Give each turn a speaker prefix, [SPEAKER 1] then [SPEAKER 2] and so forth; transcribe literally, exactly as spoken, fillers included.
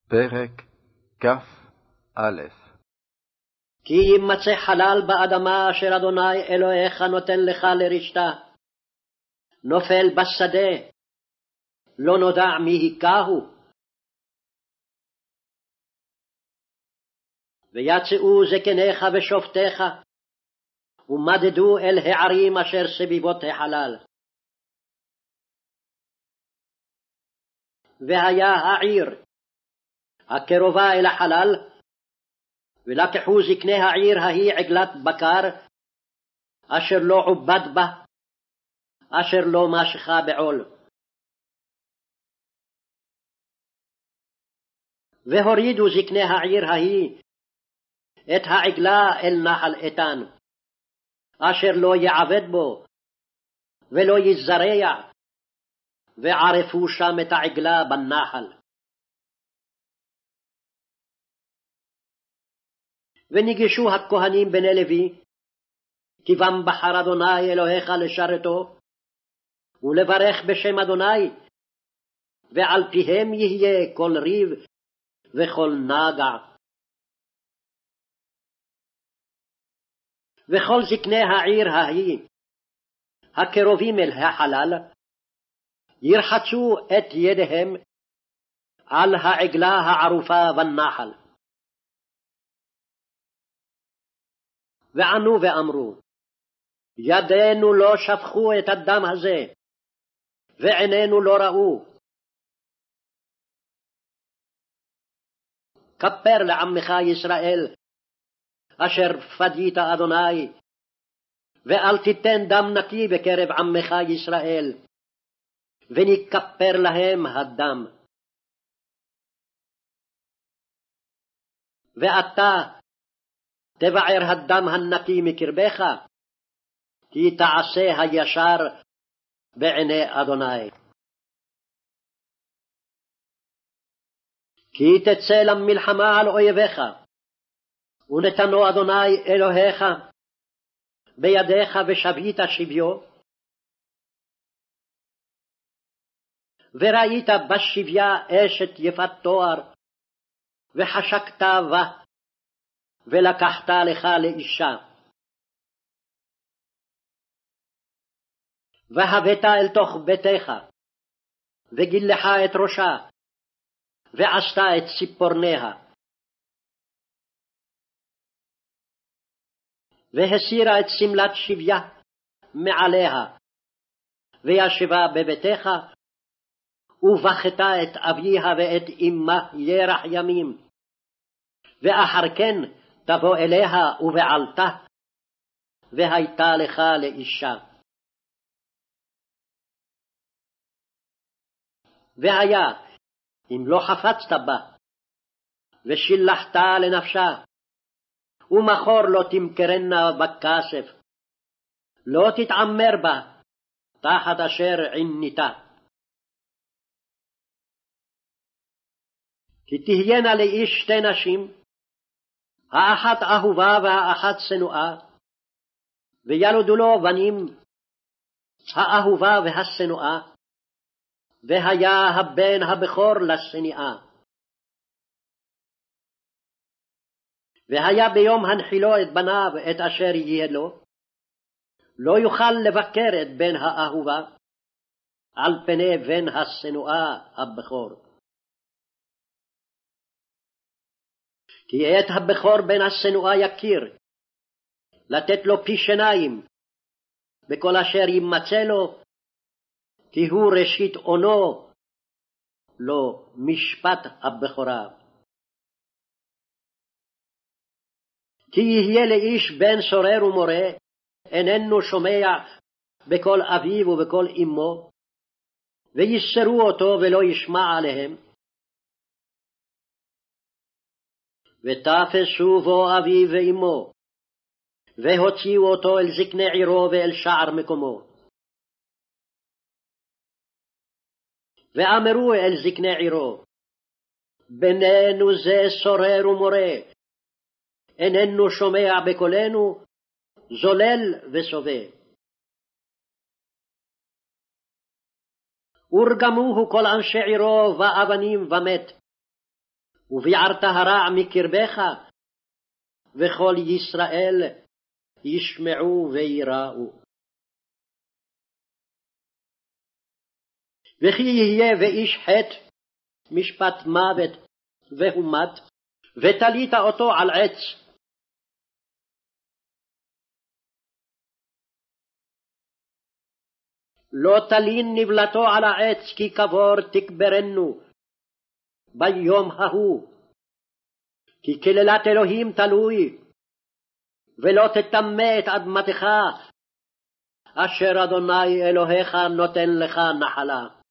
[SPEAKER 1] פרק כ"א.
[SPEAKER 2] כי ימצא חלל באדמה אשר אדוני אלוהיך נותן לך לרשתה, נופל בשדה, לא נודע מי הכהו. ויצאו זקניך ושופטיך, ומדדו אל הערים אשר סביבות החלל. והיה העיר הקרובה אל החלל, ולקחו זקני העיר ההיא עגלת בקר, אשר לא עובד בה, אשר לא משכה בעול. והורידו זקני העיר ההיא את העגלה אל נחל איתן, אשר לא יעבד בו, ולא יזרע, וערפו שם את העגלה בנחל. וניגשו הכהנים בני לוי, כי בם בחר אדוני אלוהיך לשרתו, ולברך בשם אדוני, ועל פיהם יהיה כל ריב וכל נגע. וכל זקני העיר ההיא, הקרובים אל החלל, ירחצו את ידיהם על העגלה הערופה בנחל. וענו ואמרו, ידינו לא שפכו את הדם הזה, ועינינו לא ראו. כפר לעמך ישראל, אשר פדית אדוני, ואל תיתן דם נקי בקרב עמך ישראל, ונכפר להם הדם. ואתה תבער הדם הנקי מקרבך, כי תעשה הישר בעיני אדוני. כי תצא למלחמה על אויביך, ונתנו אדוני אלוהיך בידיך ושבית שביו, וראית בשביה אשת יפת תואר, וחשקת בה, ולקחת לך לאישה. והבאת אל תוך ביתך, וגילחה את ראשה, ועשתה את ציפורניה. והסירה את סמלת שביה מעליה, וישבה בביתך, ובכתה את אביה ואת אמה ירח ימים. ואחר כן תבוא אליה ובעלתה, והייתה לך לאישה. והיה, אם לא חפצת בה, ושילחת לנפשה, ומחור לא תמכרנה בכסף, לא תתעמר בה, תחת אשר עניתה. כי תהיינה לאיש שתי נשים, האחת אהובה והאחת שנואה, וילדו לו בנים, האהובה והשנואה, והיה הבן הבכור לשנאה. והיה ביום הנחילו את בניו את אשר יהיה לו, לא יוכל לבקר את בן האהובה, על פני בן השנואה הבכור. כי את הבכור בן השנואה יכיר, לתת לו פי שיניים, בכל אשר ימצא לו, כי הוא ראשית אונו, לא משפט הבכורה. כי יהיה לאיש בן סורר ומורה, איננו שומע בכל אביו ובכל אמו, ויסרו אותו ולא ישמע עליהם. ותפסו בו אביו ואמו, והוציאו אותו אל זקני עירו ואל שער מקומו. ואמרו אל זקני עירו, בנינו זה סורר ומורה, איננו שומע בקולנו, זולל וסובב. ורגמוהו כל אנשי עירו ואבנים ומת, וביערת הרע מקרבך, וכל ישראל ישמעו ויראו. וכי יהיה ואיש חטא משפט מוות והומת, ותלית אותו על עץ. לא תלין נבלתו על העץ, כי קבור תקברנו ביום ההוא. כי כללת אלוהים תלוי, ולא תטמא את אדמתך, אשר אדוני אלוהיך נותן לך נחלה.